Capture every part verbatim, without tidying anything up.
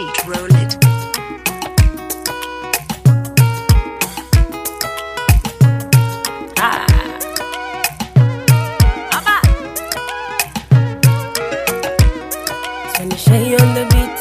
beat, roll it. Ah. Abba. Tony Shay on the beat.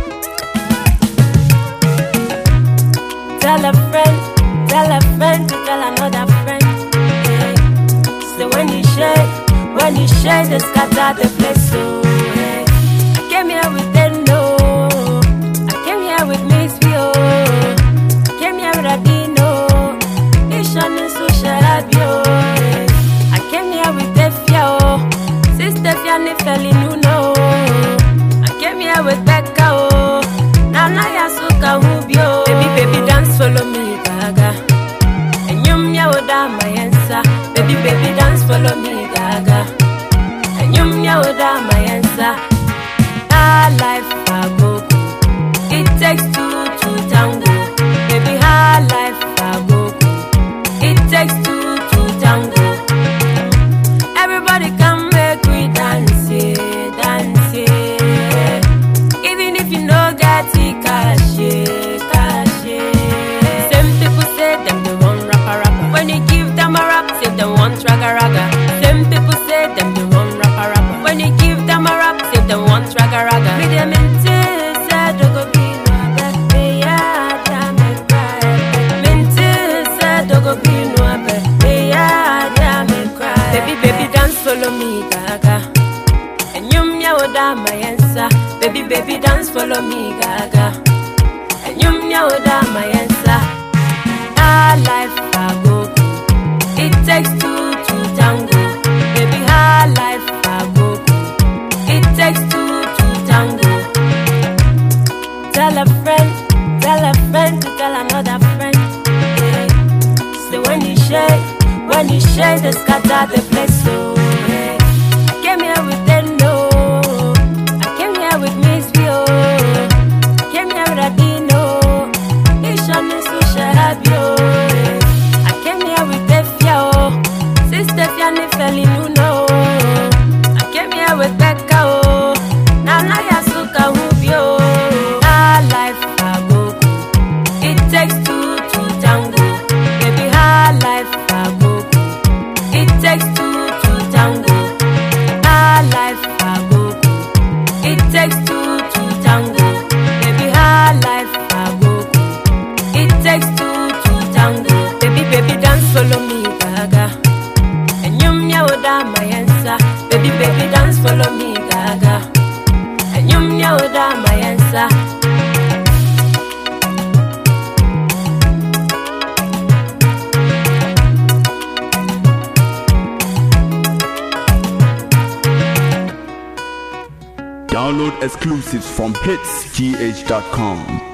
Tell a friend, tell a friend to tell another friend. Yeah. So when you share, when you share, they scatter the place. So yeah. I came here with them, no. I came here with Miss Vio. I came here with Adino. Ishon is so sharabio. I came here with Defio. Sister Fiani Feli Nuno. I came here with Becca. Nana Yasuka Hubio. Baby, baby, dance, follow me, Gaga. And you mia oda my answer. Baby, baby, dance, follow me, Gaga. And you mia oda my answer. Our life I go. It takes two to tango. Baby, our life I go. It takes two to tango. Everybody come make we dance, yeah, dance, yeah. Even if you know get it, cash, yeah, cash, yeah. Same people say them they want rapper rapper. When you give them a rap, say them want raga raga. Same people say them they want rapper rapper. When you give them a rap, say them want raga raga. Me them into say dogo be no abe, yeah, damn it cry. Me into say dogo be no abe, yeah, damn it cry. Baby, baby, dance follow me, Gaga. And you mia oda my answer. Baby, baby, dance follow me, Gaga. And you mia oda my answer. Our life I go. It takes two to tango. Baby, our life I go. It takes two to tango. Tell a friend, tell a friend to tell another friend. Yeah. So when you share, when you share, they scatter the place. So yeah. I came here with them, no. I came here with Miss Vio. I came here with Adino. Ishon is so sharabio. I came here with Defio. Sister Fiani Feli Nuno. I came here with Becca. Nana Yasuka Hubio. Our life I go. It takes two to tango. Baby, our life I go. It takes two to tango. Our life I go. It takes two to tango. Baby, our life I go. It takes two to tango. Baby, baby, dance follow me, Gaga. And you mia oda my answer. Baby, baby, dance follow me, Gaga. And you mia oda my answer. Download exclusives from hits g h dot com.